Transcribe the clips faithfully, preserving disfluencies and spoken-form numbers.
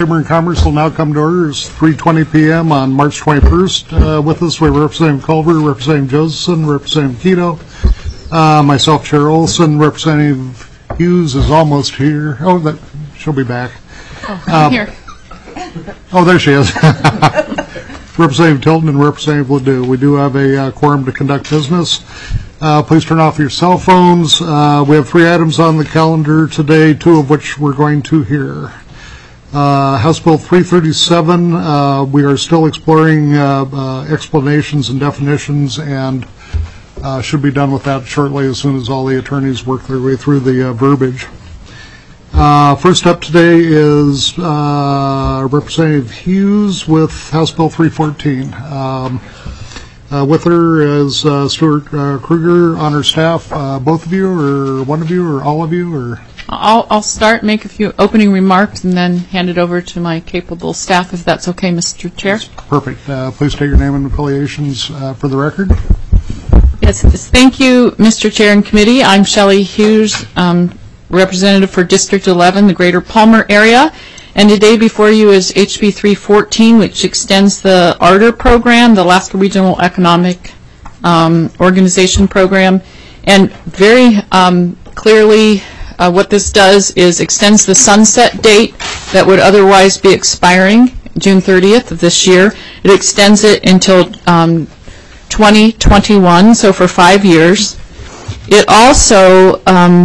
Chamber and Commerce will now come to order. It's three twenty p m on March twenty-first. Uh, with us, we have Representative Culver, Representative Josephson, Representative Keto, uh, myself, Chair Olson. Representative Hughes is almost here. Oh, that she'll be back. Oh, I'm uh, here. Oh, there she is. Representative Tilton and Representative Ledoux. We do have a uh, quorum to conduct business. Uh, please turn off your cell phones. Uh, we have three items on the calendar today, two of which we're going to hear. Uh, House Bill three thirty-seven, uh, we are still exploring uh, uh, explanations and definitions, and uh, should be done with that shortly as soon as all the attorneys work their way through the uh, verbiage. Uh, first up today is uh, Representative Hughes with House Bill three fourteen. Um, uh, with her is uh, Stuart uh, Kruger on her staff. Uh, both of you, or one of you, or all of you, or? I'll, I'll start, make a few opening remarks, and then hand it over to my capable staff, if that's okay, Mister Chair. That's perfect. Uh, please state your name and affiliations uh, for the record. Yes, thank you, Mister Chair and Committee. I'm Shelley Hughes, um, representative for District eleven, the Greater Palmer area. And today before you is H B three fourteen, which extends the A R D E R program, the Alaska Regional Economic um, Organization program. And very um, clearly, Uh, what this does is extends the sunset date that would otherwise be expiring June thirtieth of this year. It extends it until um, twenty twenty-one, so for five years. It also um,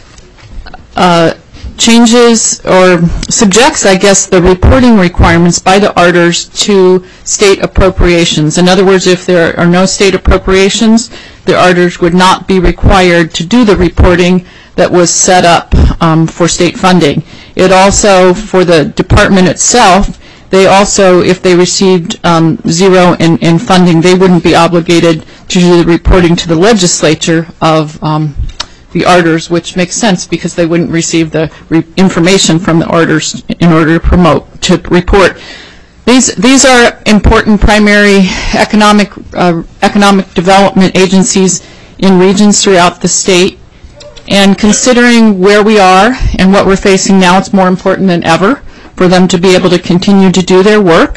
uh, changes or subjects, I guess, the reporting requirements by the A R D E Rs to state appropriations. In other words, if there are no state appropriations, the A R D E Rs would not be required to do the reporting that was set up um, for state funding. It also, for the department itself, they also, if they received um, zero in, in funding, they wouldn't be obligated to do the reporting to the legislature of um, the A R D E Rs, which makes sense because they wouldn't receive the re information from the A R D E Rs in order to promote, to report. These, these are important primary economic, uh, economic development agencies in regions throughout the state. And considering where we are and what we're facing now, it's more important than ever for them to be able to continue to do their work.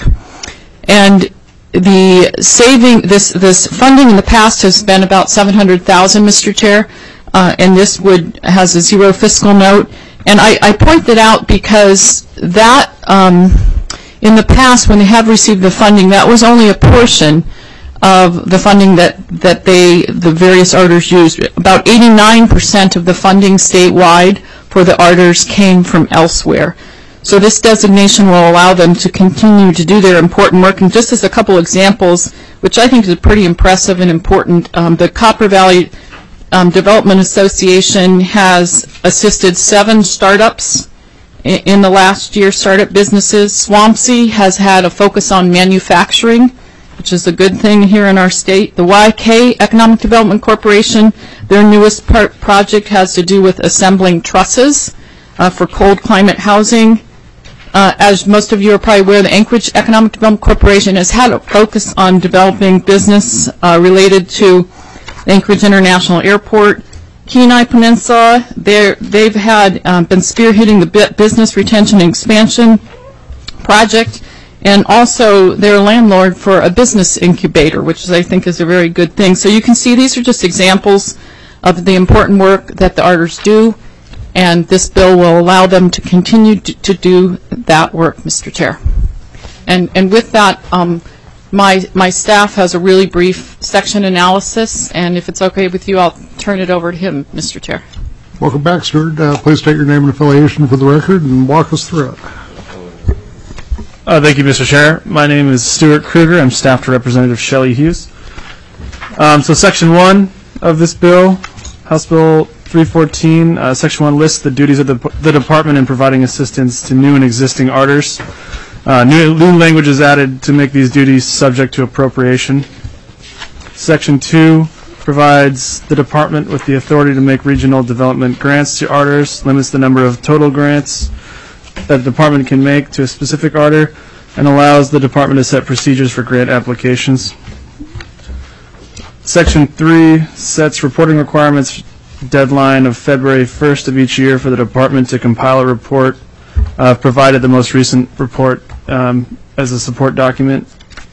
And the saving, this, this funding in the past has been about seven hundred thousand dollars, Mister Chair, uh, and this would, has a zero fiscal note. And I, I point that out because that, um, in the past, when they have received the funding, that was only a portion of the funding that, that they, the various A R D E Rs used. About eighty-nine percent of the funding statewide for the A R D E Rs came from elsewhere. So this designation will allow them to continue to do their important work. And just as a couple examples, which I think is pretty impressive and important, um, the Copper Valley um, Development Association has assisted seven startups in, in the last year, startup businesses. Swampsea has had a focus on manufacturing, which is a good thing here in our state. The Y K Economic Development Corporation, their newest part project has to do with assembling trusses uh, for cold climate housing. Uh, as most of you are probably aware, the Anchorage Economic Development Corporation has had a focus on developing business uh, related to Anchorage International Airport. Kenai Peninsula, they've had um, been spearheading the business retention and expansion project. And also they're a landlord for a business incubator, which I think is a very good thing. So you can see these are just examples of the important work that the A R D E Rs do, and this bill will allow them to continue to, to do that work, Mister Chair. And, and with that, um, my, my staff has a really brief section analysis, and if it's okay with you, I'll turn it over to him, Mister Chair. Welcome back, Stuart. Uh, please state your name and affiliation for the record and walk us through it. Uh, thank you, Mister Chair. My name is Stuart Kruger. I'm staff to Representative Shelley Hughes. Um, so Section one of this bill, House Bill three fourteen, uh, Section one lists the duties of the, the Department in providing assistance to new and existing A R D E Rs. Uh, new, new language is added to make these duties subject to appropriation. Section two provides the Department with the authority to make regional development grants to A R D E Rs, limits the number of total grants that the department can make to a specific A R D E R, and allows the department to set procedures for grant applications. Section three sets reporting requirements, deadline of February first of each year for the department to compile a report uh, provided the most recent report um, as a support document.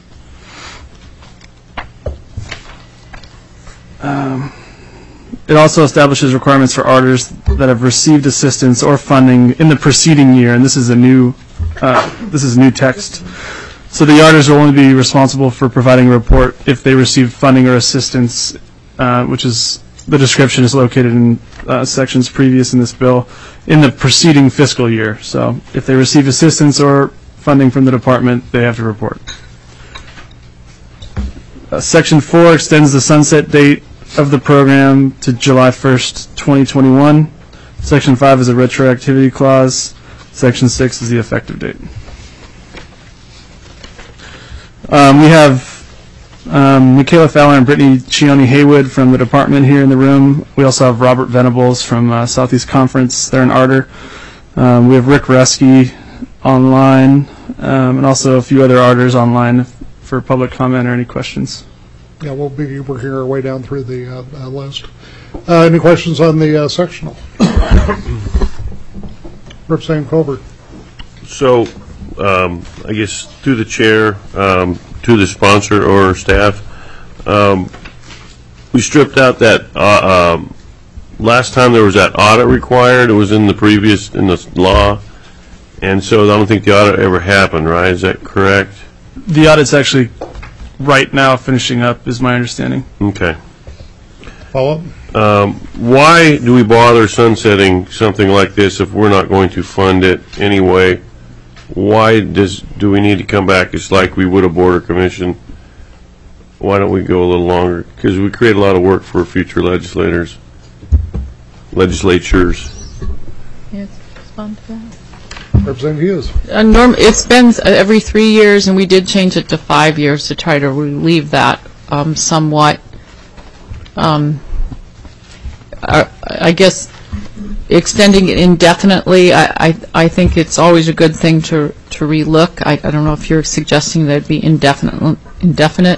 Um, it also establishes requirements for auditors that have received assistance or funding in the preceding year, and this is a new uh, this is new text. So the auditors will only be responsible for providing a report if they received funding or assistance, uh, which is the description is located in uh, sections previous in this bill, in the preceding fiscal year. So if they receive assistance or funding from the department, they have to report. Uh, Section four extends the sunset date of the program to July first, twenty twenty-one. Section five is a retroactivity clause. Section six is the effective date. Um, we have um, Michaela Fowler and Brittany Chioni Haywood from the department here in the room. We also have Robert Venables from uh, Southeast Conference. They're an arter. Um, we have Rick Reske online, um, and also a few other arters online for public comment or any questions. Yeah, we'll be working our way down through the uh, uh, list. Uh, any questions on the uh, sectional? Representative Colbert. So, um, I guess through the chair, um, to the sponsor or staff, um, we stripped out that, uh, um, last time there was that audit required. It was in the previous, in the law. And so I don't think the audit ever happened, right? Is that correct? The audit's actually right now finishing up, is my understanding. Okay. Follow up? Um, why do we bother sunsetting something like this if we're not going to fund it anyway? Why does do we need to come back? It's like we would a border commission. Why don't we go a little longer? Because we create a lot of work for future legislators, legislatures. Yes, respond to that. Representative Hughes. Uh, norm, it's been uh, every three years, and we did change it to five years to try to relieve that um, somewhat. Um, I, I guess extending it indefinitely, I, I, I think it's always a good thing to to relook. I, I don't know if you're suggesting that it be indefinite. Indefinite.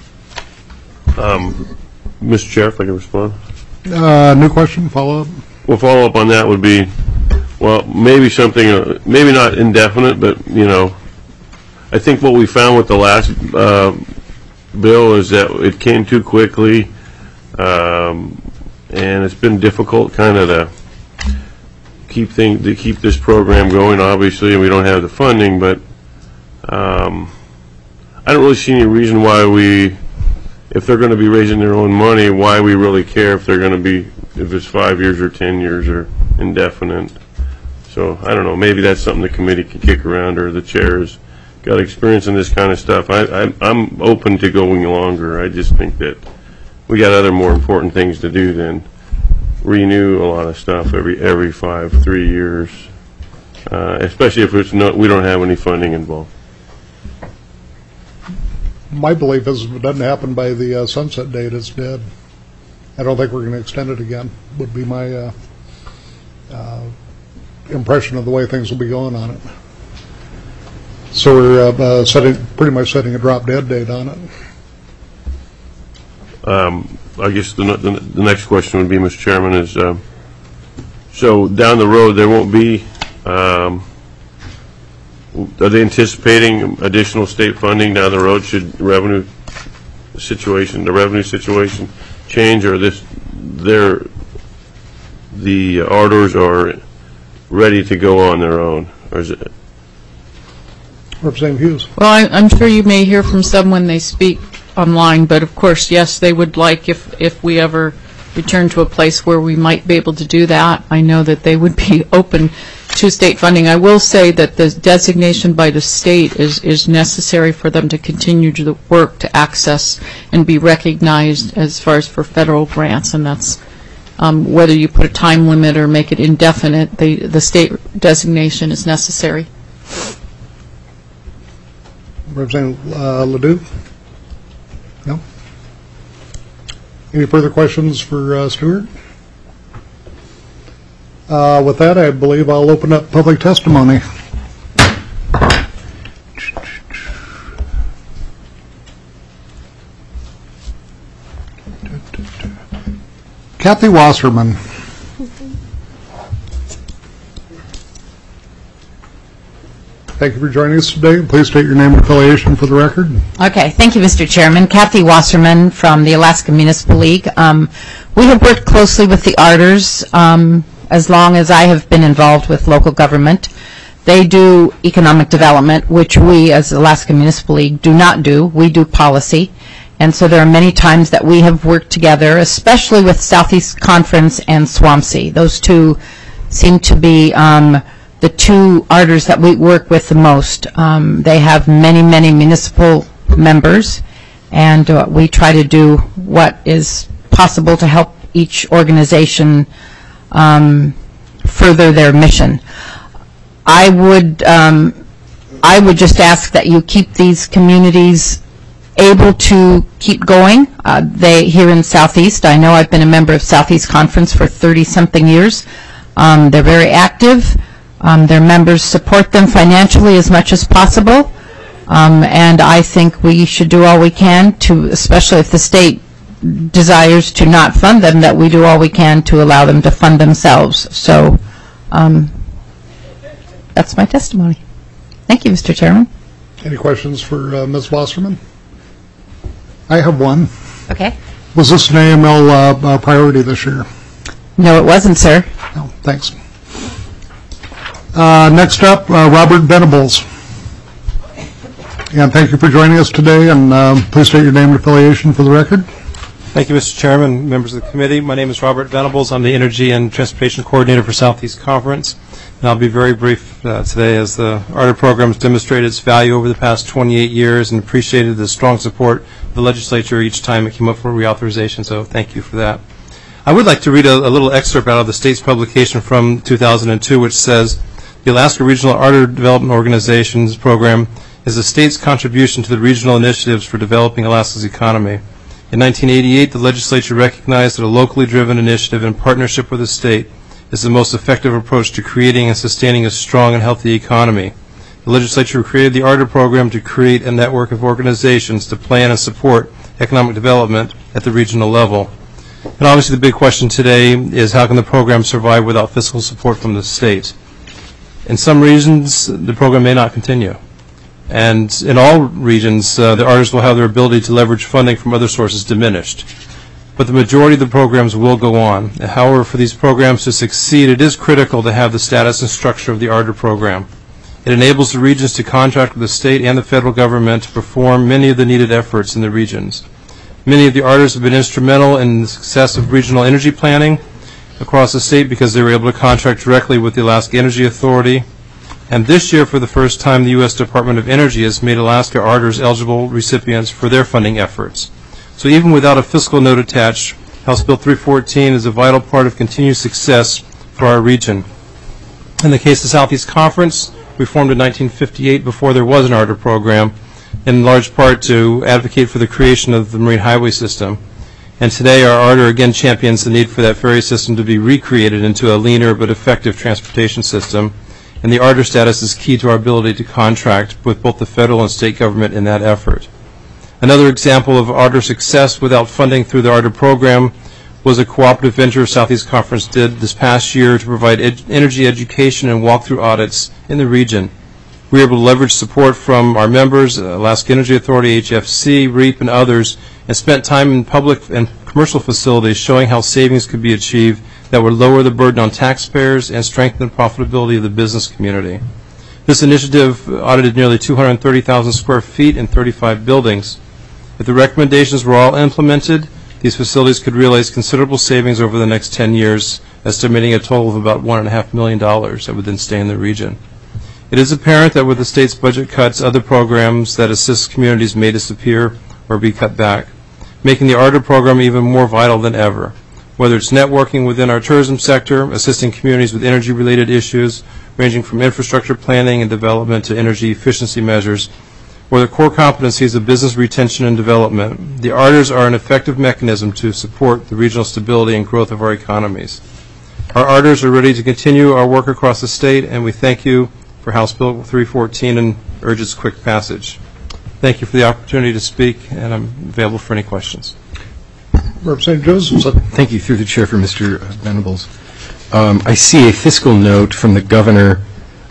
Um, Mister Chair, if I can respond. Uh, new question, follow up? Well, follow up on that would be, well, maybe something, uh, maybe not indefinite, but, you know, I think what we found with the last uh, bill is that it came too quickly, um, and it's been difficult kind of to keep thing, to keep this program going, obviously, and we don't have the funding, but um, I don't really see any reason why we, if they're going to be raising their own money, why we really care if they're going to be, if it's five years or ten years or indefinite. So I don't know, maybe that's something the committee can kick around, or the chair's got experience in this kind of stuff. I, I, I'm open to going longer. I just think that we got other more important things to do than renew a lot of stuff every every five, three years, uh, especially if it's not, we don't have any funding involved. My belief is if it doesn't happen by the uh, sunset date, it's dead. I don't think we're going to extend it again, would be my uh, uh, impression of the way things will be going on it. So we're uh, uh, setting, pretty much setting a drop dead date on it. Um, I guess the, the, the next question would be, Mister Chairman, is uh, so down the road there won't be, um, are they anticipating additional state funding down the road should revenue situation, the revenue situation change, or this, they're, the auditors are ready to go on their own, or is it? Representative Hughes. Well, I, I'm sure you may hear from some when they speak online, but of course, yes, they would like, if, if we ever return to a place where we might be able to do that, I know that they would be open to state funding. I will say that the designation by the state is, is necessary for them to continue to the work to access and be recognized as far as for federal grants, and that's um, whether you put a time limit or make it indefinite, the, the state designation is necessary. Representative uh, Ledoux? No? Any further questions for uh, Stuart? Uh, with that, I believe I'll open up public testimony. Kathy Wasserman. Thank you for joining us today. Please state your name and affiliation for the record. Okay, thank you, Mister Chairman. Kathy Wasserman from the Alaska Municipal League. Um, we have worked closely with the Arders um, as long as I have been involved with local government. They do economic development, which we as Alaska Municipal League do not do. We do policy. And so there are many times that we have worked together, especially with Southeast Conference and SWAMC. Those two seem to be um, the two Arders that we work with the most. Um, they have many, many municipal members, and uh, we try to do what is possible to help each organization um, further their mission. I would, um, I would just ask that you keep these communities able to keep going. Uh, they here in Southeast, I know I've been a member of Southeast Conference for thirty-something years. Um, they're very active. Um, their members support them financially as much as possible. Um, and I think we should do all we can to, especially if the state desires to not fund them, that we do all we can to allow them to fund themselves. So um, that's my testimony. Thank you, Mister Chairman. Any questions for uh, Miz Wasserman? I have one. Okay. Was this an A M L uh, uh, priority this year? No, it wasn't, sir. No, thanks. Uh, next up, uh, Robert Venables. And thank you for joining us today, and um, please state your name and affiliation for the record. Thank you, Mister Chairman, members of the committee. My name is Robert Venables. I'm the Energy and Transportation Coordinator for Southeast Conference. And I'll be very brief uh, today, as the ARDA program has demonstrated its value over the past twenty-eight years and appreciated the strong support of the legislature each time it came up for reauthorization, so thank you for that. I would like to read a, a little excerpt out of the state's publication from two thousand two, which says, "The Alaska Regional ARDA Development Organizations Program is the state's contribution to the regional initiatives for developing Alaska's economy. In nineteen eighty-eight, the legislature recognized that a locally driven initiative in partnership with the state is the most effective approach to creating and sustaining a strong and healthy economy. The legislature created the ARDA program to create a network of organizations to plan and support economic development at the regional level." And obviously the big question today is, how can the program survive without fiscal support from the state? In some regions, the program may not continue. And in all regions, uh, the artists will have their ability to leverage funding from other sources diminished. But the majority of the programs will go on. However, for these programs to succeed, it is critical to have the status and structure of the ARDA program. It enables the regions to contract with the state and the federal government to perform many of the needed efforts in the regions. Many of the artists have been instrumental in the success of regional energy planning across the state because they were able to contract directly with the Alaska Energy Authority. And this year, for the first time, the U S Department of Energy has made Alaska Arders eligible recipients for their funding efforts. So even without a fiscal note attached, House Bill three fourteen is a vital part of continued success for our region. In the case of Southeast Conference, we formed in nineteen fifty-eight before there was an ARDA program, in large part to advocate for the creation of the Marine Highway System. And today our ARDA again champions the need for that ferry system to be recreated into a leaner but effective transportation system. And the ARDA status is key to our ability to contract with both the federal and state government in that effort. Another example of ARDA success without funding through the ARDA program was a cooperative venture Southeast Conference did this past year to provide ed energy education and walkthrough audits in the region. We were able to leverage support from our members, Alaska Energy Authority, H F C, REAP, and others, and spent time in public and commercial facilities showing how savings could be achieved that would lower the burden on taxpayers and strengthen the profitability of the business community. This initiative audited nearly two hundred thirty thousand square feet in thirty-five buildings. If the recommendations were all implemented, these facilities could realize considerable savings over the next ten years, estimating a total of about one point five million dollars that would then stay in the region. It is apparent that with the state's budget cuts, other programs that assist communities may disappear or be cut back, making the ARDA program even more vital than ever. Whether it's networking within our tourism sector, assisting communities with energy-related issues, ranging from infrastructure planning and development to energy efficiency measures, or the core competencies of business retention and development, the ARDAs are an effective mechanism to support the regional stability and growth of our economies. Our ARDAs are ready to continue our work across the state, and we thank you for House Bill three fourteen and urge its quick passage. Thank you for the opportunity to speak, and I'm available for any questions. Representative Joseph. Thank you, through the chair, for Mister Venables. Um, I see a fiscal note from the governor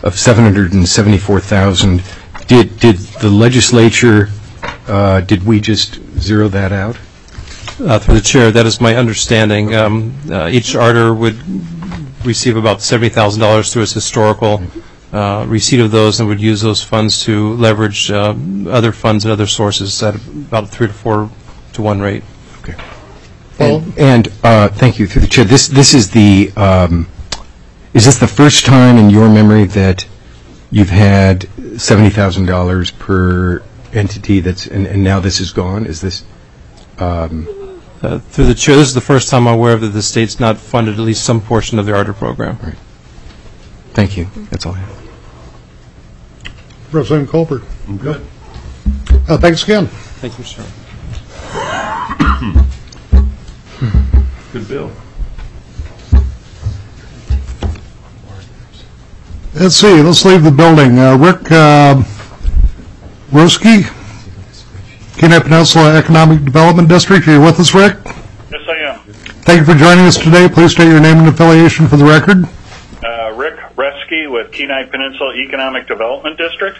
of seven hundred seventy-four thousand dollars. Did did the legislature, uh, did we just zero that out? Uh, Through the chair, that is my understanding. Um, uh, Each A R D R would receive about seventy thousand dollars through its historical uh, receipt of those, and would use those funds to leverage uh, other funds and other sources at about a three to four to one rate. Okay. And, and uh, thank you, through the chair. This this is the um, is this the first time in your memory that you've had seventy thousand dollars per entity that's and, and now this is gone? Is this? Um, Uh, Through the chair, this is the first time I'm aware that the state's not funded at least some portion of the A R D R program. Right. Thank you. That's all I have. Representative Colbert. I'm good. Uh, thanks again. Thank you, sir. Good bill. Let's see, let's leave the building. Uh, Rick uh, Roski, Kenai Peninsula Economic Development District. Are you with us, Rick? Yes, I am. Thank you for joining us today. Please state your name and affiliation for the record. Uh, Rick Reski with Kenai Peninsula Economic Development District.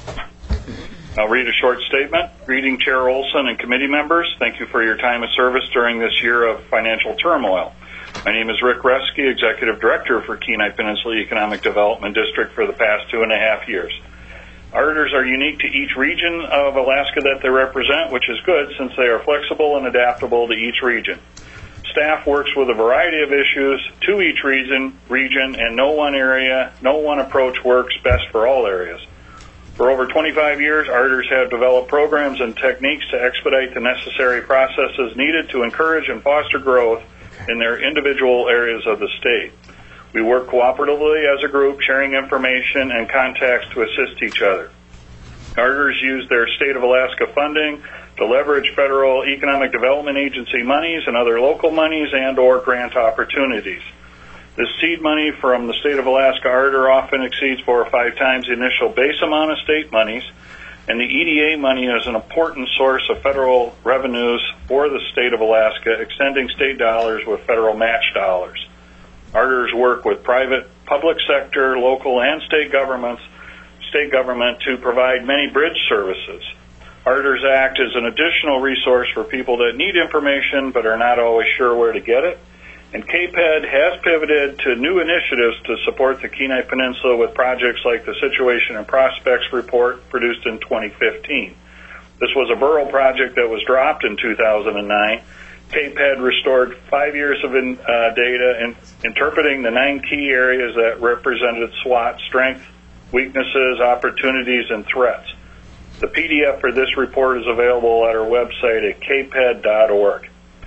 I'll read a short statement. Greeting Chair Olson and committee members. Thank you for your time of service during this year of financial turmoil. My name is Rick Reski, Executive Director for Kenai Peninsula Economic Development District for the past two and a half years. A R D Rs are unique to each region of Alaska that they represent, which is good since they are flexible and adaptable to each region. Staff works with a variety of issues to each region, region, and no one area, no one approach works best for all areas. For over twenty-five years, A R D Rs have developed programs and techniques to expedite the necessary processes needed to encourage and foster growth in their individual areas of the state. We work cooperatively as a group, sharing information and contacts to assist each other. A R D Rs use their State of Alaska funding to leverage federal economic development agency monies and other local monies and or grant opportunities. This seed money from the State of Alaska A R D R often exceeds four or five times the initial base amount of state monies, and the E D A money is an important source of federal revenues for the State of Alaska, extending state dollars with federal match dollars. A R D Rs work with private, public sector, local, and state governments, state government to provide many bridge services. A R D Rs act as an additional resource for people that need information but are not always sure where to get it. And K P E D has pivoted to new initiatives to support the Kenai Peninsula with projects like the Situation and Prospects Report produced in twenty fifteen. This was a borough project that was dropped in two thousand nine. K P E D restored five years of in, uh, data in interpreting the nine key areas that represented SWOT: strengths, weaknesses, opportunities, and threats. The P D F for this report is available at our website at k p e d dot org.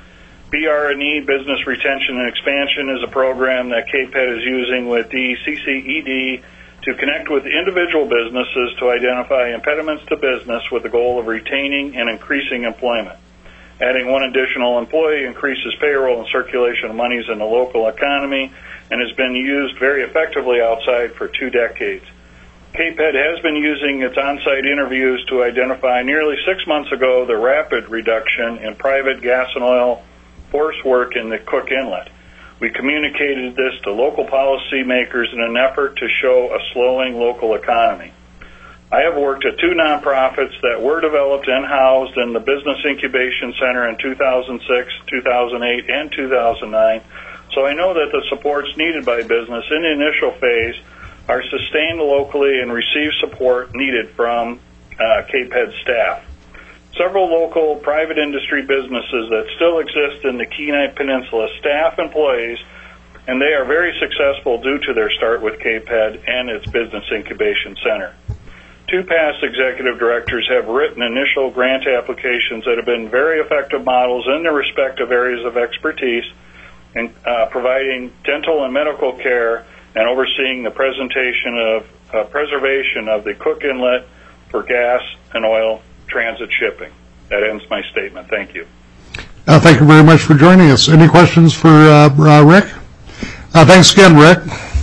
B R and E, Business Retention and Expansion, is a program that K P E D is using with D C C E D to connect with individual businesses to identify impediments to business with the goal of retaining and increasing employment. Adding one additional employee increases payroll and circulation of monies in the local economy and has been used very effectively outside for two decades. K P E D has been using its on-site interviews to identify nearly six months ago the rapid reduction in private gas and oil force work in the Cook Inlet. We communicated this to local policymakers in an effort to show a slowing local economy. I have worked at two nonprofits that were developed and housed in the Business Incubation Center in two thousand six, two thousand eight, and two thousand nine, so I know that the supports needed by business in the initial phase are sustained locally and receive support needed from uh, K P E D staff. Several local private industry businesses that still exist in the Kenai Peninsula staff employees, and they are very successful due to their start with K P E D and its Business Incubation Center. Two past executive directors have written initial grant applications that have been very effective models in their respective areas of expertise in uh, providing dental and medical care and overseeing the presentation of uh, preservation of the Cook Inlet for gas and oil transit shipping. That ends my statement. Thank you. Uh, thank you very much for joining us. Any questions for uh, uh, Rick? Uh, thanks again, Rick.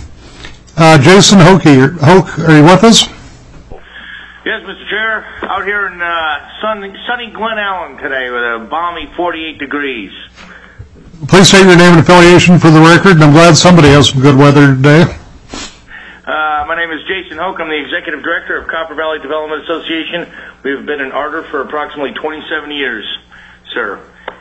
Uh, Jason Hoke, Hoke, are you with us? Yes, Mister Chair. Out here in uh, sunny, sunny Glen Ellen today with a balmy forty-eight degrees. Please state your name and affiliation for the record, and I'm glad somebody has some good weather today. Uh, my name is Jason Hoke. I'm the Executive Director of Copper Valley Development Association. We've been an ARDER for approximately twenty-seven years, sir.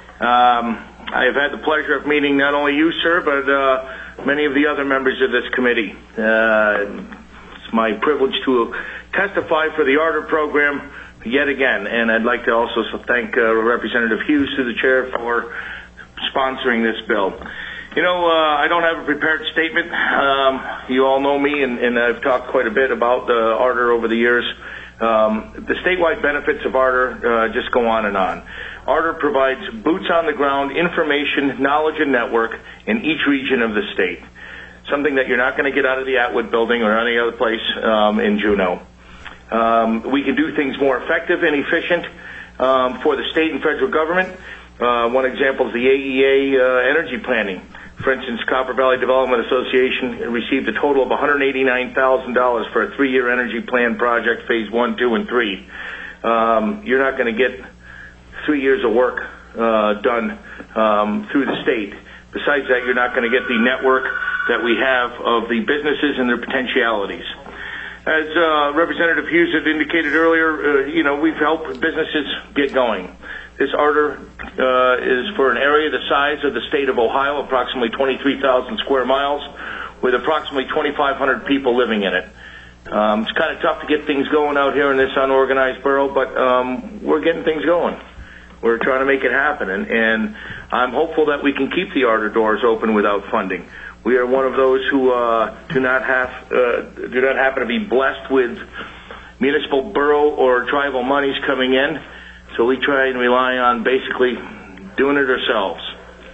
Um, I have had the pleasure of meeting not only you, sir, but uh, many of the other members of this committee. Uh, it's my privilege to testify for the ARDER program yet again, and I'd like to also thank uh, Representative Hughes, through the chair, for sponsoring this bill. You know, uh, I don't have a prepared statement. Um, you all know me, and, and I've talked quite a bit about the ARDER over the years. Um, the statewide benefits of ARDER uh, just go on and on. ARDER provides boots-on-the-ground information, knowledge, and network in each region of the state, something that you're not going to get out of the Atwood building or any other place um, in Juneau. Um, we can do things more effective and efficient um, for the state and federal government. Uh, one example is the A E A uh, energy planning. For instance, Copper Valley Development Association received a total of one hundred eighty-nine thousand dollars for a three-year energy plan project, phase one, two, and three. Um, you're not going to get three years of work uh, done um, through the state. Besides that, you're not going to get the network that we have of the businesses and their potentialities. As uh, Representative Hughes had indicated earlier, uh, you know, we've helped businesses get going. This ARDER uh, is for an area the size of the state of Ohio, approximately twenty-three thousand square miles, with approximately twenty-five hundred people living in it. Um, it's kind of tough to get things going out here in this unorganized borough, but um, we're getting things going. We're trying to make it happen, and, and I'm hopeful that we can keep the ARDER doors open without funding. We are one of those who uh, do not have uh, do not happen to be blessed with municipal, borough, or tribal monies coming in. So we try and rely on basically doing it ourselves.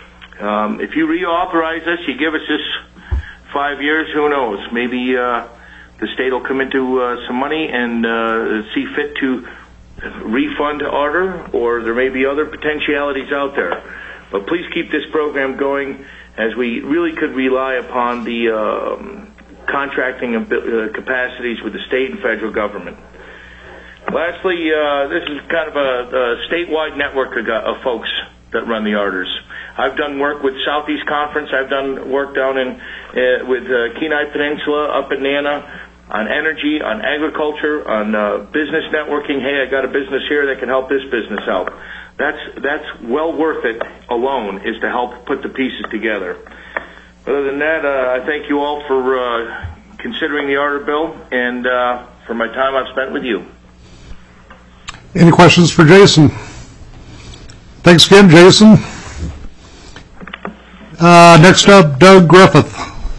Um, if you reauthorize us, you give us this five years, who knows? Maybe uh, the state will come into uh, some money and uh, see fit to refund ARDER, or there may be other potentialities out there. But please keep this program going, as we really could rely upon the um, contracting uh, capacities with the state and federal government. Lastly, uh, this is kind of a, a statewide network of, of folks that run the ARDERs. I've done work with Southeast Conference. I've done work down in uh, with uh, Kenai Peninsula, up in Nana, on energy, on agriculture, on uh, business networking. Hey, I got a business here that can help this business out. That's that's well worth it alone, is to help put the pieces together. Other than that, uh, I thank you all for uh, considering the ARDER bill, and uh, for my time I've spent with you. Any questions for Jason? Thanks again, Jason. Uh, next up, Doug Griffith.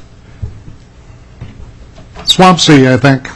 Swampsea, I think.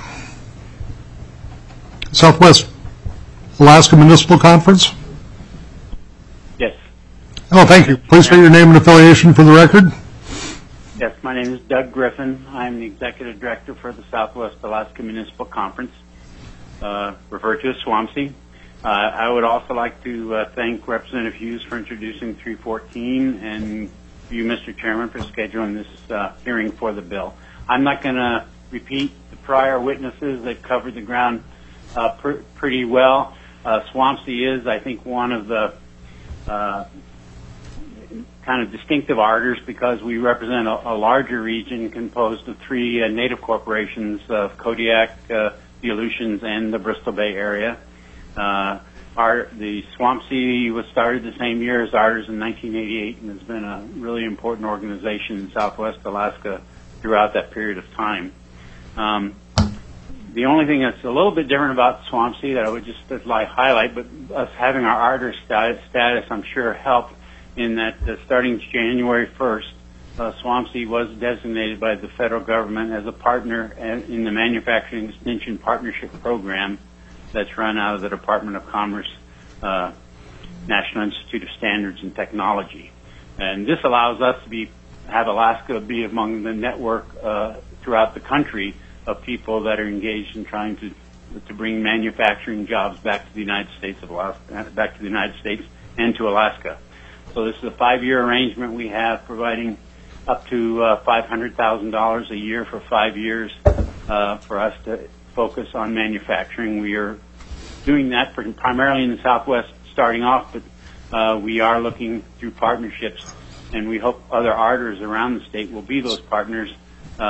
Southwest Alaska Municipal Conference? Yes. Oh, thank you. Please state your name and affiliation for the record. Yes, my name is Doug Griffin. I'm the Executive Director for the Southwest Alaska Municipal Conference, uh, referred to as Swampsea. Uh, I would also like to uh, thank Representative Hughes for introducing three fourteen, and you, Mister Chairman, for scheduling this uh, hearing for the bill. I'm not going to repeat the prior witnesses that covered the ground uh, pr pretty well. Uh, Swampsea is, I think, one of the uh, kind of distinctive ARDERs, because we represent a, a larger region composed of three uh, native corporations of Kodiak, uh, the Aleutians, and the Bristol Bay area. Uh, our, the Swampsea was started the same year as ARDERS in nineteen eighty-eight, and has been a really important organization in Southwest Alaska throughout that period of time. Um, the only thing that's a little bit different about Swampsea that I would just like highlight, but us having our ARDER status, status I'm sure helped, in that uh, starting January first, uh, Swampsea was designated by the federal government as a partner in the Manufacturing Extension Partnership Program that's run out of the Department of Commerce, uh, National Institute of Standards and Technology. And this allows us to be, have Alaska be among the network uh, throughout the country of people that are engaged in trying to to bring manufacturing jobs back to the United States of Alaska, back to the United States and to Alaska. So this is a five-year arrangement we have, providing up to uh, five hundred thousand dollars a year for five years uh, for us to focus on manufacturing. We are doing that for, primarily in the Southwest starting off, but uh, we are looking through partnerships, and we hope other ARDERs around the state will be those partners uh,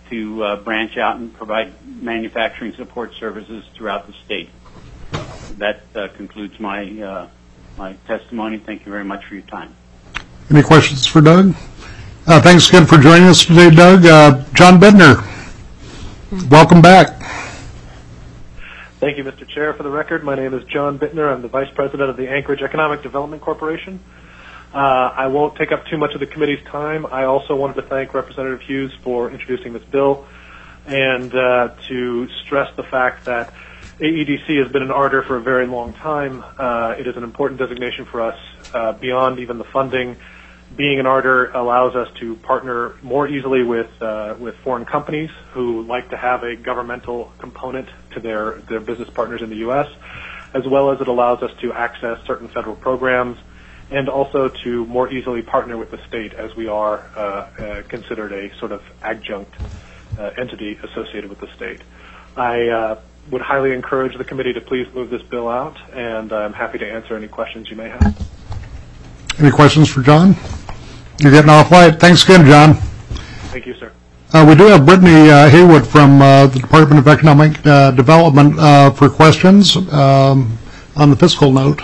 to uh, branch out and provide manufacturing support services throughout the state. That uh, concludes my uh, my testimony. Thank you very much for your time. Any questions for Doug? Uh, thanks again for joining us today, Doug. Uh, John Bednar, welcome back. Thank you, Mister Chair. For the record, my name is John Bittner. I'm the Vice President of the Anchorage Economic Development Corporation. Uh, I won't take up too much of the committee's time. I also wanted to thank Representative Hughes for introducing this bill and uh, to stress the fact that A E D C has been an ardor for a very long time. Uh, it is an important designation for us uh, beyond even the funding. Being an ardor allows us to partner more easily with uh, with foreign companies who like to have a governmental component to their, their business partners in the U S, as well as it allows us to access certain federal programs and also to more easily partner with the state as we are uh, uh, considered a sort of adjunct uh, entity associated with the state. I uh, would highly encourage the committee to please move this bill out, and I'm happy to answer any questions you may have. Any questions for John? You're getting off light. Thanks again, John. Thank you, sir. Uh, we do have Brittany uh, Haywood from uh, the Department of Economic uh, Development uh, for questions um, on the fiscal note.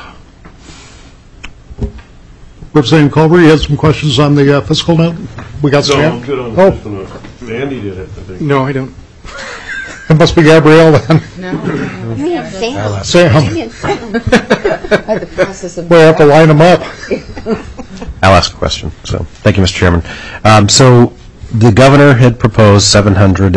Representative Colbert, you had some questions on the uh, fiscal note? We got some. No, I'm good on the oh. fiscal note. Andy did it, I think. No, I don't. It must be Gabrielle then. No, me and Sam. Sam. Me and Sam. I had the process of. We have to line them up. I'll ask a question. So, thank you, Mister Chairman. Um, so, the governor had proposed seven hundred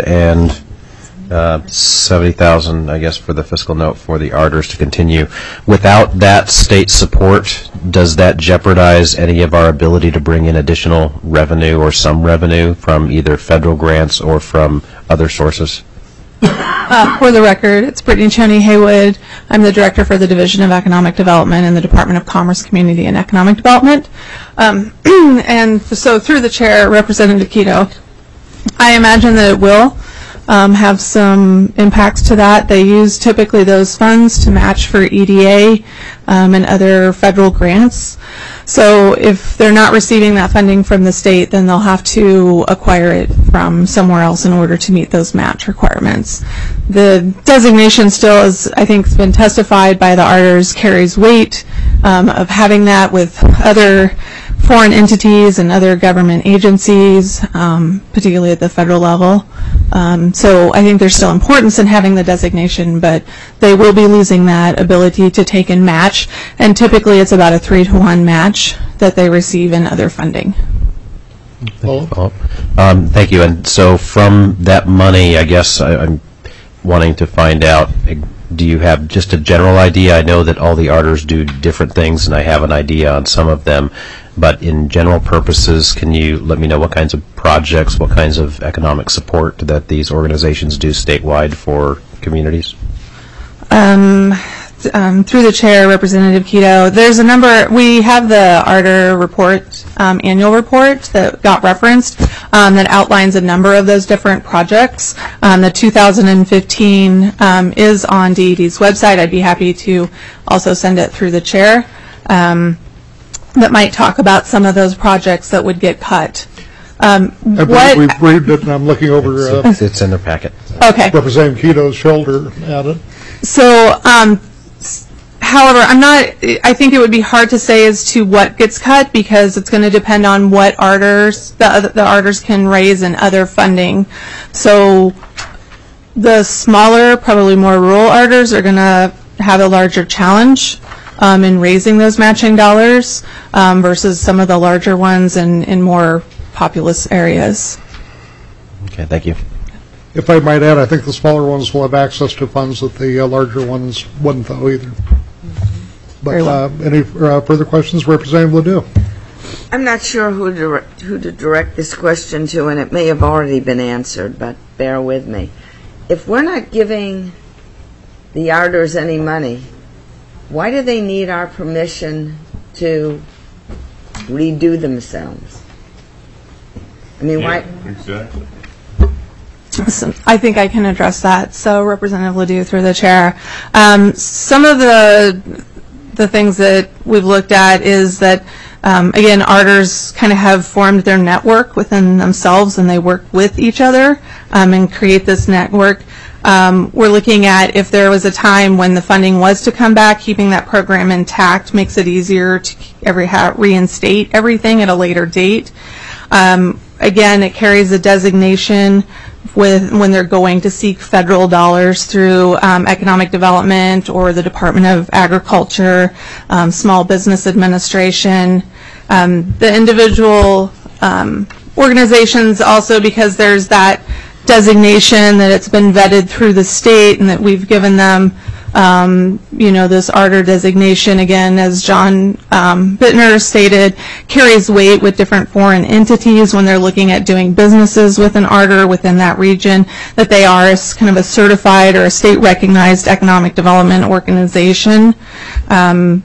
seventy thousand, I guess, for the fiscal note for the ardors to continue. Without that state support, does that jeopardize any of our ability to bring in additional revenue or some revenue from either federal grants or from other sources? Uh, for the record, it's Brittany Choney Haywood. I'm the Director for the Division of Economic Development in the Department of Commerce, Community, and Economic Development. Um, and so through the Chair, Representative Quito, I imagine that it will um, have some impacts to that. They use typically those funds to match for E D A um, and other federal grants. So if they're not receiving that funding from the state, then they'll have to acquire it from somewhere else in order to meet those match requirements. The designation still, as I think has been testified by the ardors, carries weight um, of having that with other foreign entities and other government agencies, um, particularly at the federal level. Um, so I think there's still importance in having the designation, but they will be losing that ability to take and match, and typically it's about a three to one match that they receive in other funding. Thank you. Um, thank you. And so from that money, I guess I, I'm wanting to find out, do you have just a general idea? I know that all the ardors do different things, and I have an idea on some of them. But in general purposes, can you let me know what kinds of projects, what kinds of economic support that these organizations do statewide for communities? Um, um, through the Chair, Representative Quito, there's a number. We have the ardor report, um, annual report that got referenced um, that outlines a number of those different projects. Um, the two thousand fifteen um, is on D E D's website. I'd be happy to also send it through the Chair. Um, that might talk about some of those projects that would get cut. Um, I what? believe we read it, and I'm looking over uh, It's, it's in their packet. Okay. Representative Quito's shoulder at it. So, um, s- however, I'm not, I think it would be hard to say as to what gets cut because it's going to depend on what ardors, the, other- the ardors can raise in other funding. So the smaller, probably more rural ardors are going to have a larger challenge um, in raising those matching dollars um, versus some of the larger ones in, in more populous areas. Okay, thank you. If I might add, I think the smaller ones will have access to funds that the uh, larger ones wouldn't, though, either. But Very well. uh, any uh, further questions, Representative Ledoux? I'm not sure who, direct, who to direct this question to, and it may have already been answered, but bear with me. If we're not giving the ardors any money, why do they need our permission to redo themselves? I mean, why? Exactly. Listen, I think I can address that. So, Representative Ledoux, through the chair, um, some of the the things that we've looked at is that Um, again, ARDERs kind of have formed their network within themselves, and they work with each other um, and create this network. Um, we're looking at if there was a time when the funding was to come back, keeping that program intact makes it easier to every ha- reinstate everything at a later date. Um, again, it carries a designation with when they're going to seek federal dollars through um, economic development or the Department of Agriculture, um, Small Business Administration. Um, the individual um, organizations also, because there's that designation that it's been vetted through the state and that we've given them, um, you know, this ARDER designation, again, as John um, Bittner stated, carries weight with different foreign entities when they're looking at doing businesses with an ARDER within that region, that they are as kind of a certified or a state-recognized economic development organization. Um,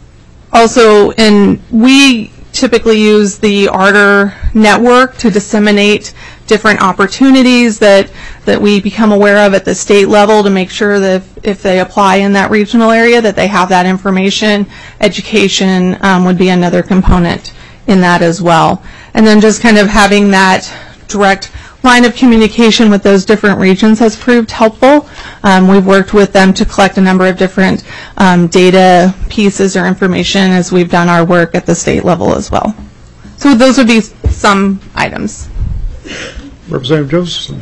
also, in we typically use the ARDER network to disseminate different opportunities that that we become aware of at the state level to make sure that if, if they apply in that regional area that they have that information. Education um, would be another component in that as well. And then just kind of having that direct line of communication with those different regions has proved helpful. Um, we've worked with them to collect a number of different um, data pieces or information as we've done our work at the state level as well. So those would be some items. Representative Josephson.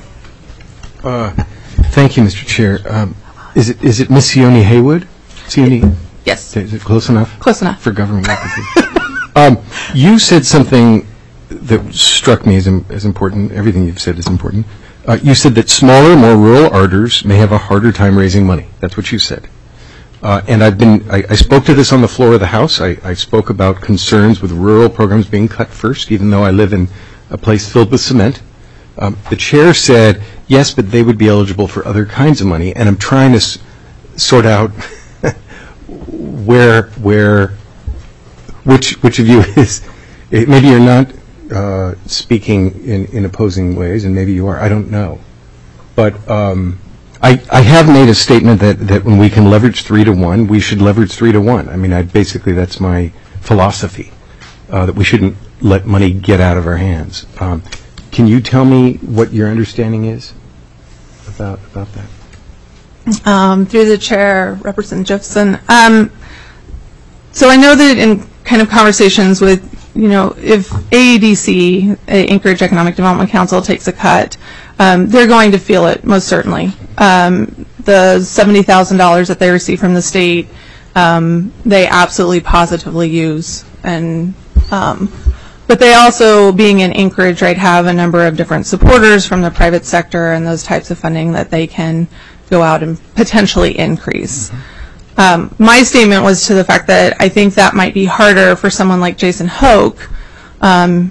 Uh, thank you, Mister Chair. Um, is it is it Miss Sione Haywood? Sione? Yes. Is it close enough? Close enough. For government representative. um, you said something that struck me as, im- as important. Everything you've said is important. Uh, you said that smaller, more rural ARDERs may have a harder time raising money. That's what you said. Uh, and I've been, I, I spoke to this on the floor of the House. I, I spoke about concerns with rural programs being cut first, even though I live in a place filled with cement. Um, the chair said, yes, but they would be eligible for other kinds of money. And I'm trying to s- sort out where, where, which, which of you is, it, maybe you're not uh, speaking in, in opposing ways, and maybe you are. I don't know. But um, I, I have made a statement that, that when we can leverage three to one, we should leverage three to one. I mean, I, basically that's my philosophy, uh, that we shouldn't let money get out of our hands. Um, can you tell me what your understanding is about about that? Um, through the chair, Representative Jefferson. Um, so I know that in kind of conversations with, you know, if A E D C, Anchorage Economic Development Council, takes a cut, um, they're going to feel it, most certainly. Um, the seventy thousand dollars that they receive from the state, um, they absolutely positively use. And um, but they also, being in Anchorage, right, have a number of different supporters from the private sector and those types of funding that they can go out and potentially increase. Mm-hmm. Um, my statement was to the fact that I think that might be harder for someone like Jason Hoke um,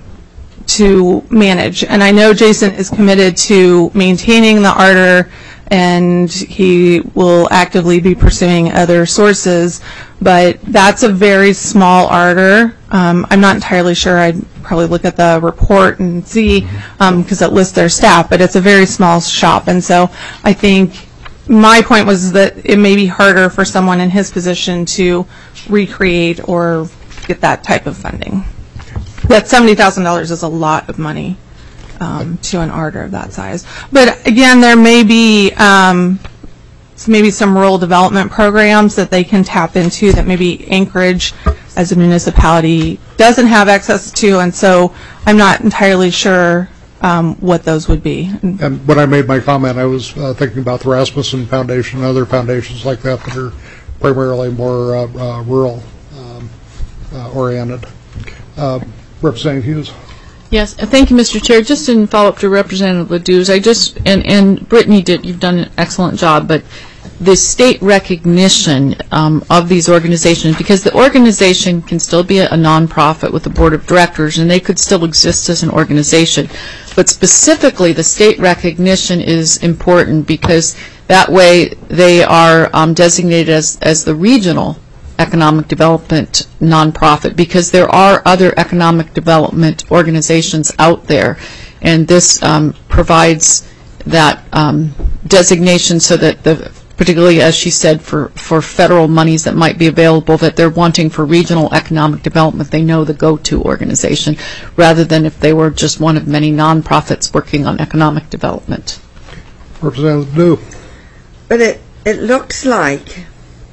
to manage. And I know Jason is committed to maintaining the ARDER, and he will actively be pursuing other sources, but that's a very small ARDER. Um, I'm not entirely sure. I'd probably look at the report and see, because um, it lists their staff, but it's a very small shop. And so I think my point was that it may be harder for someone in his position to recreate or get that type of funding. That seventy thousand dollars is a lot of money um, to an ARDER of that size. But again, there may be um, maybe some rural development programs that they can tap into that maybe Anchorage as a municipality doesn't have access to, and so I'm not entirely sure um, what those would be. And when I made my comment, I was uh, thinking about the Rasmussen Foundation and other foundations like that that are primarily more uh, uh, rural um, uh, oriented. Uh, Representative Hughes. Yes, uh, thank you, Mister Chair. Just in follow-up to Representative Ledoux, I just, and, and Brittany did, you've done an excellent job, but the state recognition um, of these organizations, because the organization can still be a, a nonprofit with a board of directors, and they could still exist as an organization. But specifically, the state recognition is important because that way they are um, designated as, as the regional economic development nonprofit, because there are other economic development organizations out there, and this um, provides that um, designation so that the particularly, as she said, for, for federal monies that might be available that they're wanting for regional economic development. They know the go-to organization, rather than if they were just one of many nonprofits working on economic development. Representative Dew. But it, it looks like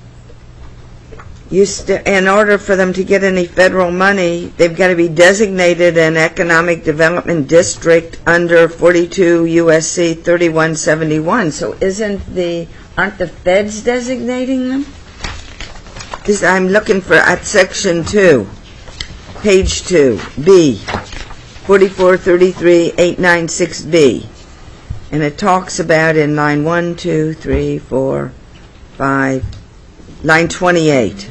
you st- in order for them to get any federal money, they've got to be designated an economic development district under forty-two U S C thirty-one seventy-one. So isn't the, aren't the feds designating them? This, I'm looking for at section two, page two, B, forty-four thirty-three eight ninety-six B. And it talks about in line one, two, three, four, five, line twenty-eight.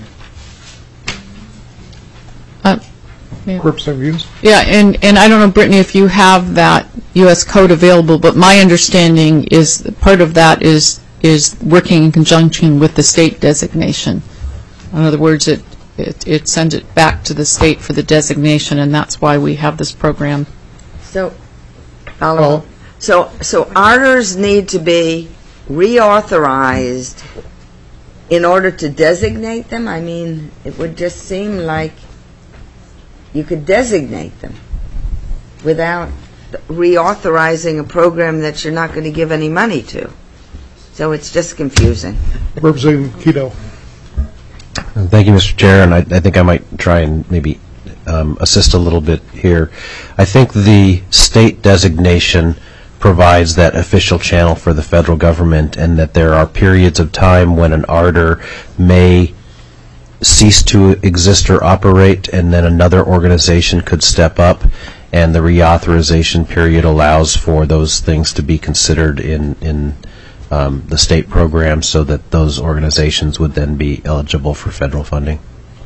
Uh, yeah. Representative Hughes. Yeah, and, and I don't know, Brittany, if you have that U S code available, but my understanding is that part of that is is working in conjunction with the state designation. In other words, it, it, it sends it back to the state for the designation, and that's why we have this program. So, follow. So, so A R D Rs need to be reauthorized in order to designate them? I mean, it would just seem like you could designate them without reauthorizing a program that you're not going to give any money to. So it's just confusing. Representative Keto. Thank you, Mister Chair, and I, I think I might try and maybe um, assist a little bit here. I think the state designation provides that official channel for the federal government, and that there are periods of time when an A R D R may cease to exist or operate, and then another organization could step up, and the reauthorization period allows for those things to be considered in, in um, the state program, so that those organizations would then be eligible for federal funding.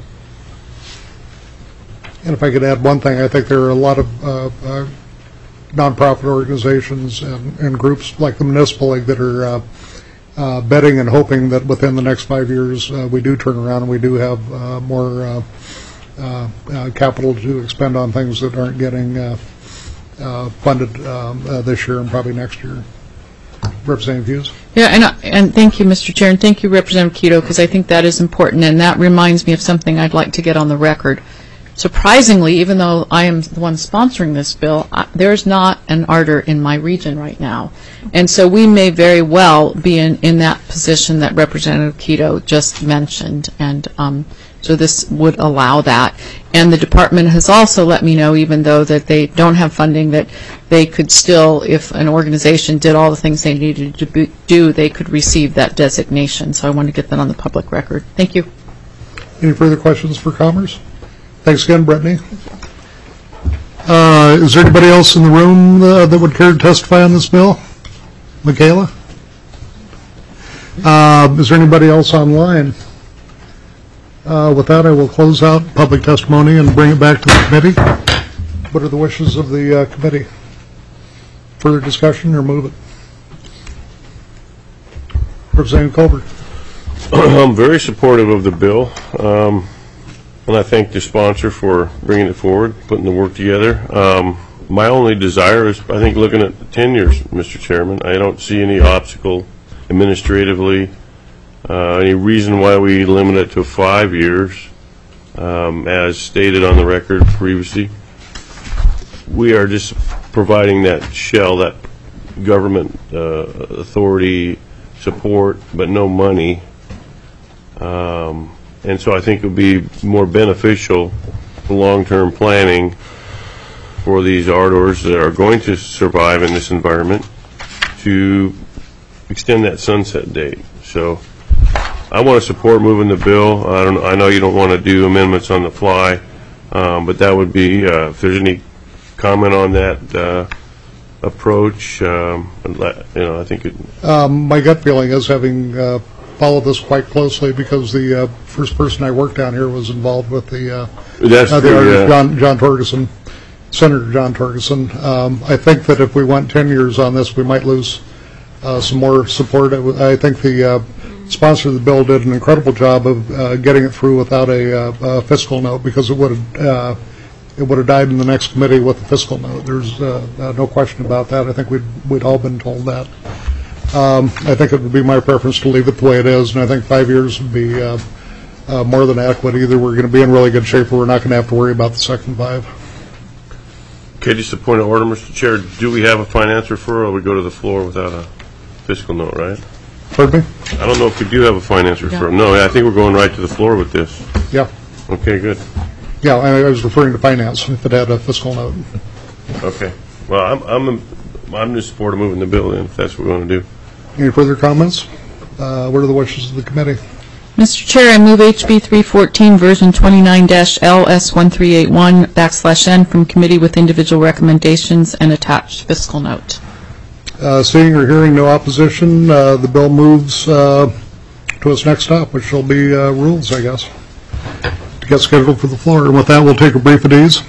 And if I could add one thing, I think there are a lot of uh, uh, nonprofit organizations and, and groups like the Municipal League that are uh, uh, betting and hoping that within the next five years uh, we do turn around and we do have uh, more uh, uh, uh, capital to expend on things that aren't getting uh, uh, funded um, uh, this year and probably next year. Representative Hughes. Yeah, and, uh, and thank you, Mister Chair, and thank you, Representative Keto, because I think that is important, and that reminds me of something I'd like to get on the record. Surprisingly, even though I am the one sponsoring this bill, I, there's not an A R D R in my region right now. And so we may very well be in, in that position that Representative Keto just mentioned. And um, so this would allow that. And the department has also let me know, even though that they don't have funding, that they could still, if an organization did all the things they needed to be, do, they could receive that designation. So I want to get that on the public record. Thank you. Any further questions for Commerce? Thanks again, Brittany. Uh, is there anybody else in the room uh, that would care to testify on this bill? Michaela? Uh, is there anybody else online? Uh, with that, I will close out public testimony and bring it back to the committee. What are the wishes of the uh, committee? Further discussion or move it? Representative Colbert. I'm very supportive of the bill. Um, And I thank the sponsor for bringing it forward, putting the work together. Um, my only desire is, I think, looking at the ten years, Mister Chairman. I don't see any obstacle administratively, uh, any reason why we limit it to five years, um, as stated on the record previously. We are just providing that shell, that government uh, authority support, but no money. Um, And so I think it would be more beneficial for long-term planning for these A R D Rs that are going to survive in this environment to extend that sunset date. So I want to support moving the bill. I don't. I know you don't want to do amendments on the fly, um, but that would be, uh, if there's any comment on that uh, approach, um, you know, I think it. Um, my gut feeling is, having uh, followed this quite closely, because the uh, first person I worked down here was involved with the, uh, That's uh, the true, artist, yeah. John, John Torgerson, Senator John Torgerson. Um, I think that if we went ten years on this, we might lose uh, some more support. I, w- I think the uh, sponsor of the bill did an incredible job of uh, getting it through without a, uh, a fiscal note, because it would have uh, it would have died in the next committee with a fiscal note. There's uh, uh, no question about that. I think we'd we'd all been told that. Um, I think it would be my preference to leave it the way it is, and I think five years would be uh, uh, more than adequate. Either we're going to be in really good shape or we're not going to have to worry about the second five. Okay, just a point of order, Mister Chair. Do we have a finance referral, or we go to the floor without a fiscal note, right? Pardon me? I don't know if we do have a finance referral. No, I think we're going right to the floor with this. Yeah. Okay, good. Yeah, I was referring to finance, if it had a fiscal note. Okay. Well, I'm I'm I'm in support of moving the bill in, if that's what we're going to do. Any further comments? Uh, what are the wishes of the committee? Mister Chair, I move H B three fourteen, version twenty-nine L S one three eight one backslash N from committee with individual recommendations and attached fiscal note. Uh, seeing or hearing no opposition, uh, the bill moves uh, to its next stop, which will be uh, rules, I guess, to get scheduled for the floor. And with that, we'll take a brief at ease.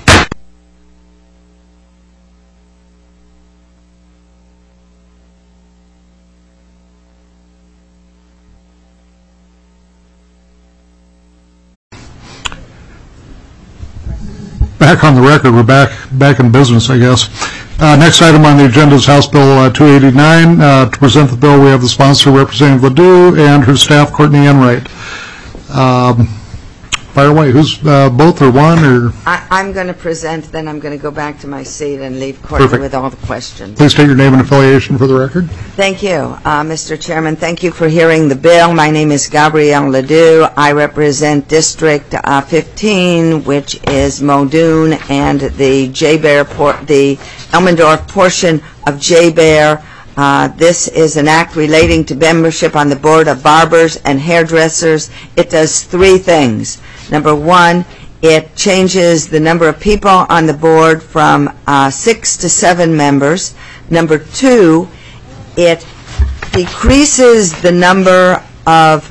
Back on the record, we're back back in business, I guess. Uh, next item on the agenda is House Bill uh, two eighty-nine. Uh, to present the bill, we have the sponsor, Representative Ledoux, and her staff, Courtney Enright. Um, fire away. Who's uh, both or one? Or I, I'm going to present, then I'm going to go back to my seat and leave Courtney Perfect. with all the questions. Please state your name and affiliation for the record. Thank you, uh, Mister Chairman. Thank you for hearing the bill. My name is Gabrielle Ledoux. I represent District uh, fifteen, which is Muldoon and the J-Bear, por- the Elmendorf portion of J-Bear. Uh, this is an act relating to membership on the Board of Barbers and Hairdressers. It does three things. Number one, it changes the number of people on the board from uh, six to seven members. Number two, it decreases the number of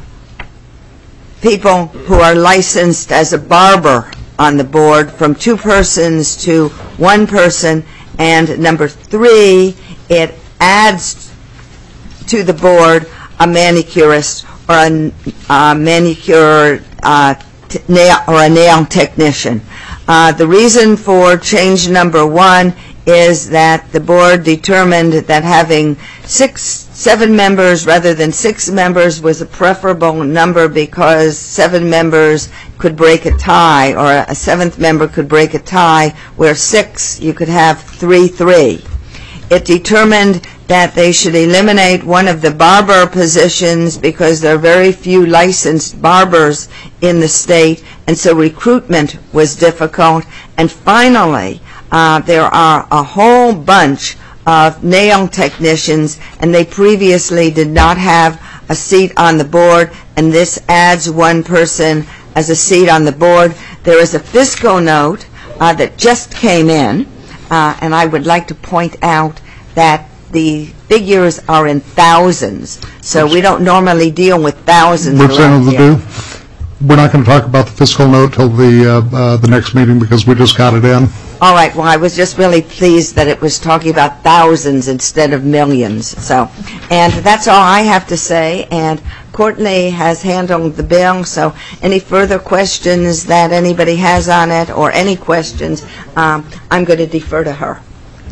people who are licensed as a barber on the board from two persons to one person. And number three, it adds to the board a manicurist or a, a manicure uh, t- nail or a nail technician. Uh, the reason for change number one is that the board determined that having six, seven members rather than six members was a preferable number because seven members could break a tie, or a seventh member could break a tie, where six, you could have three, three. It determined that they should eliminate one of the barber positions because there are very few licensed barbers in the state, and so recruitment was difficult. And finally, uh, there are a whole bunch of nail technicians, and they previously did not have a seat on the board, and this adds one person as a seat on the board. There is a fiscal note uh, that just came in, uh, and I would like to point out that the figures are in thousands, so we don't normally deal with thousands around Representative here. Ledoux, we're not going to talk about the fiscal note till the uh, uh, the next meeting because we just got it in. All right, well, I was just really pleased that it was talking about thousands instead of millions. So, and that's all I have to say, and Courtney has handled the bill, so any further questions that anybody has on it, or any questions, um, I'm going to defer to her.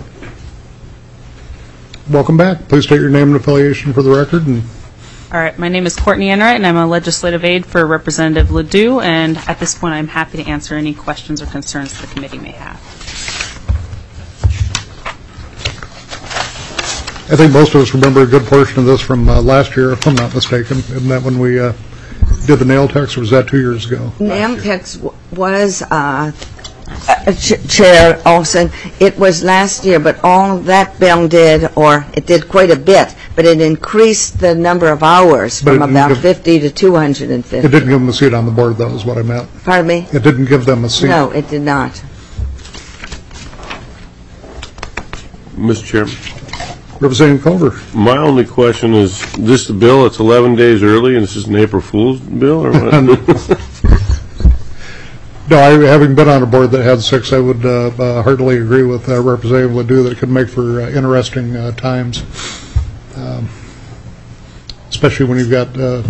Welcome back. Please state your name and affiliation for the record. And All right, my name is Courtney Enright, and I'm a legislative aide for Representative Ledoux, and at this point I'm happy to answer any questions or concerns the committee may have. I think most of us remember a good portion of this from uh, last year, if I'm not mistaken. Isn't that when we uh, did the nail techs, or was that two years ago? Nail techs w- was, uh, uh, Ch- Chair Olson, it was last year, but all that bill did, or it did quite a bit, but it increased the number of hours But it from didn't about give- fifty to two hundred fifty. It didn't give them a seat on the board, though, is what I meant. Pardon me? It didn't give them a seat. No, it did not. Mister Chairman. Representative Culver. My only question is, this the bill, it's eleven days early, and this is an April Fool's bill, or what? No, I, having been on a board that had six, I would uh, uh, heartily agree with uh, Representative Ledoux that it could make for uh, interesting uh, times, um, especially when you've got uh,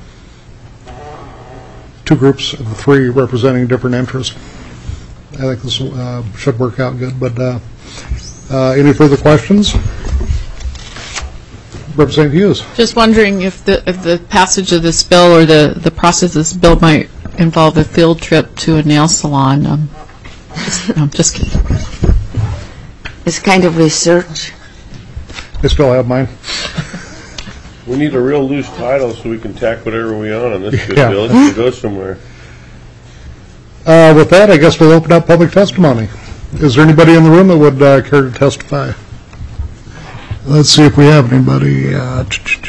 two groups of the three representing different interests. I think this uh, should work out good. But uh, uh, any further questions? Representative Hughes. Just wondering if the if the passage of this bill or the, the process of this bill might involve a field trip to a nail salon. Um, just, no, just kidding. It's kind of research. I still have mine. We need a real loose title so we can tack whatever we want on this good Yeah. bill. It should go somewhere. Uh, with that, I guess we'll open up public testimony. Is there anybody in the room that would uh, care to testify? Let's see if we have anybody. Uh,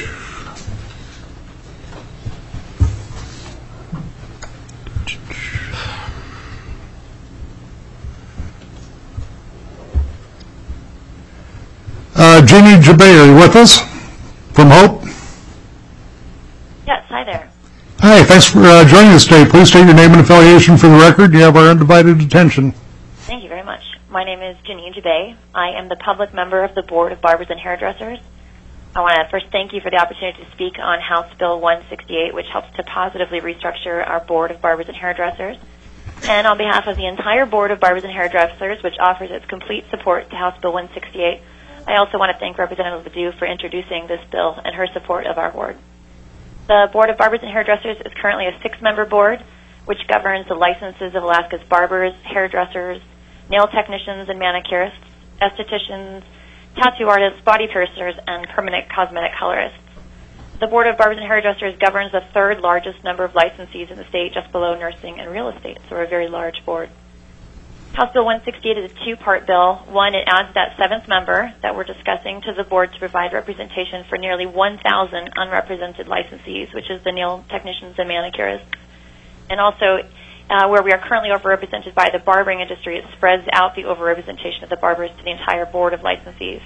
uh, Jeannie Jabay, are you with us? From Hope? Yes, hi there. Hi, thanks for uh, joining us today. Please state your name and affiliation for the record. You have our undivided attention. Thank you very much. My name is Janine Jabay. I am the public member of the Board of Barbers and Hairdressers. I want to first thank you for the opportunity to speak on House Bill one sixty-eight, which helps to positively restructure our Board of Barbers and Hairdressers. And on behalf of the entire Board of Barbers and Hairdressers, which offers its complete support to House Bill one sixty-eight, I also want to thank Representative Ledoux for introducing this bill and her support of our board. The Board of Barbers and Hairdressers is currently a six-member board, which governs the licenses of Alaska's barbers, hairdressers, nail technicians and manicurists, estheticians, tattoo artists, body piercers, and permanent cosmetic colorists. The Board of Barbers and Hairdressers governs the third largest number of licensees in the state, just below nursing and real estate, so we're a very large board. House Bill one sixty-eight is a two-part bill. One, it adds that seventh member that we're discussing to the board to provide representation for nearly one thousand unrepresented licensees, which is the nail technicians and manicurists. And also, uh, where we are currently overrepresented by the barbering industry, it spreads out the overrepresentation of the barbers to the entire board of licensees.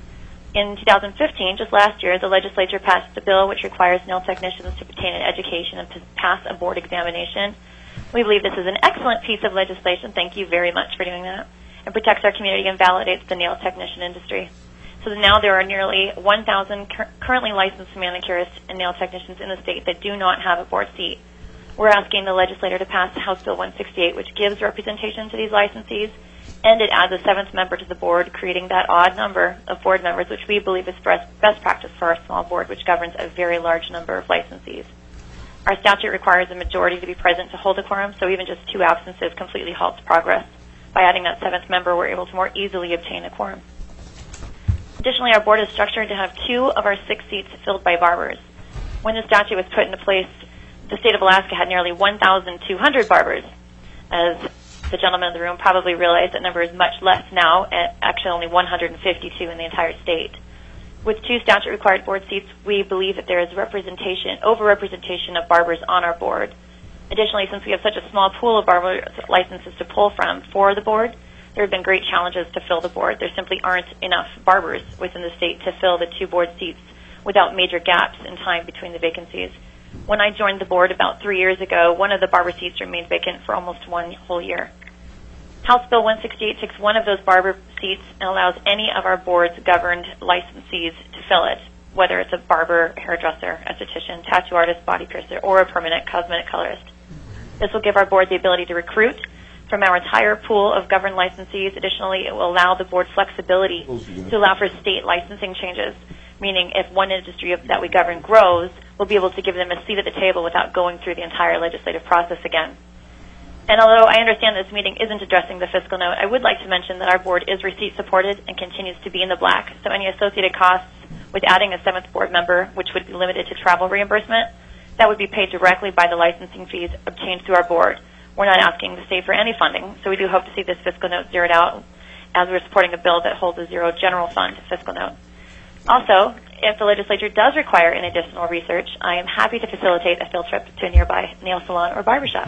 In two thousand fifteen, just last year, the legislature passed a bill which requires nail technicians to obtain an education and to pass a board examination. We believe this is an excellent piece of legislation. Thank you very much for doing that. It protects our community and validates the nail technician industry. So now there are nearly one thousand cur- currently licensed manicurists and nail technicians in the state that do not have a board seat. We're asking the legislator to pass House Bill one sixty-eight, which gives representation to these licensees, and it adds a seventh member to the board, creating that odd number of board members, which we believe is best practice for our small board, which governs a very large number of licensees. Our statute requires a majority to be present to hold a quorum, so even just two absences completely halts progress. By adding that seventh member, we're able to more easily obtain a quorum. Additionally, our board is structured to have two of our six seats filled by barbers. When the statute was put into place, the state of Alaska had nearly one thousand two hundred barbers. As the gentleman in the room probably realized, that number is much less now, at actually only one hundred fifty-two in the entire state. With two statute-required board seats, we believe that there is representation, over-representation of barbers on our board. Additionally, since we have such a small pool of barber licenses to pull from for the board, there have been great challenges to fill the board. There simply aren't enough barbers within the state to fill the two board seats without major gaps in time between the vacancies. When I joined the board about three years ago, one of the barber seats remained vacant for almost one whole year. House Bill one sixty-eight takes one of those barber seats and allows any of our board's governed licensees to fill it, whether it's a barber, hairdresser, esthetician, tattoo artist, body piercer, or a permanent cosmetic colorist. This will give our board the ability to recruit from our entire pool of governed licensees. Additionally, it will allow the board flexibility to allow for state licensing changes, meaning if one industry that we govern grows, we'll be able to give them a seat at the table without going through the entire legislative process again. And although I understand this meeting isn't addressing the fiscal note, I would like to mention that our board is receipt supported and continues to be in the black, so any associated costs with adding a seventh board member, which would be limited to travel reimbursement, that would be paid directly by the licensing fees obtained through our board. We're not asking the state for any funding, so we do hope to see this fiscal note zeroed out as we're supporting a bill that holds a zero general fund fiscal note. Also, if the legislature does require any additional research, I am happy to facilitate a field trip to a nearby nail salon or barbershop.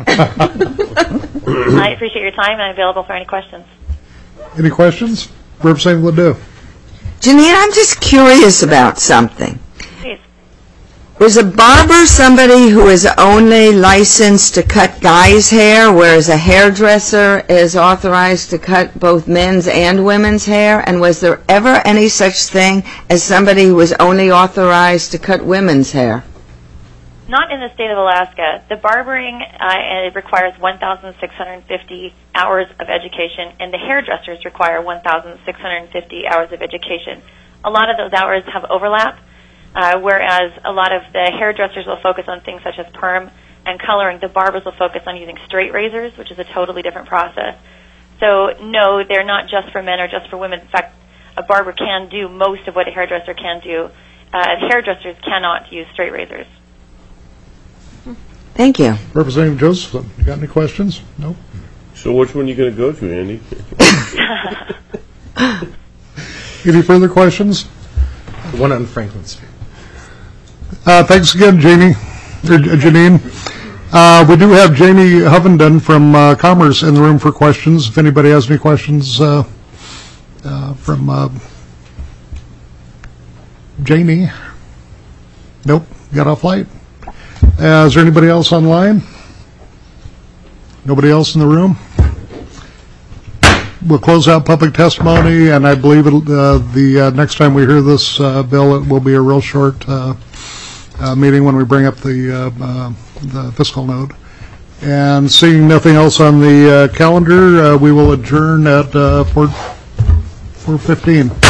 I appreciate your time and I'm available for any questions. Any questions? Representative Ledoux. Janine, I'm just curious about something. Please. Was a barber somebody who is only licensed to cut guys' hair, whereas a hairdresser is authorized to cut both men's and women's hair? And was there ever any such thing as somebody who was only authorized to cut women's hair? Not in the state of Alaska. The barbering uh, it requires one thousand six hundred fifty hours of education, and the hairdressers require one thousand six hundred fifty hours of education. A lot of those hours have overlap. Uh, whereas a lot of the hairdressers will focus on things such as perm and coloring, the barbers will focus on using straight razors, which is a totally different process. So no, they're not just for men or just for women. In fact, a barber can do most of what a hairdresser can do. Uh, hairdressers cannot use straight razors. Thank you. Representative Josephson, you got any questions? No? So which one are you going to go to, Andy? Any further questions? The one on Franklin Street. Uh, thanks again, Jamie, or uh, Janine. Uh, we do have Jamie Hovenden from uh, Commerce in the room for questions. If anybody has any questions uh, uh, from uh, Jamie. Nope, got off light. Uh, is there anybody else online? Nobody else in the room? We'll close out public testimony, and I believe it'll, uh, the uh, next time we hear this uh, bill, it will be a real short uh, uh, meeting when we bring up the uh, uh, the fiscal note. And seeing nothing else on the uh, calendar, uh, we will adjourn at uh, four fifteen.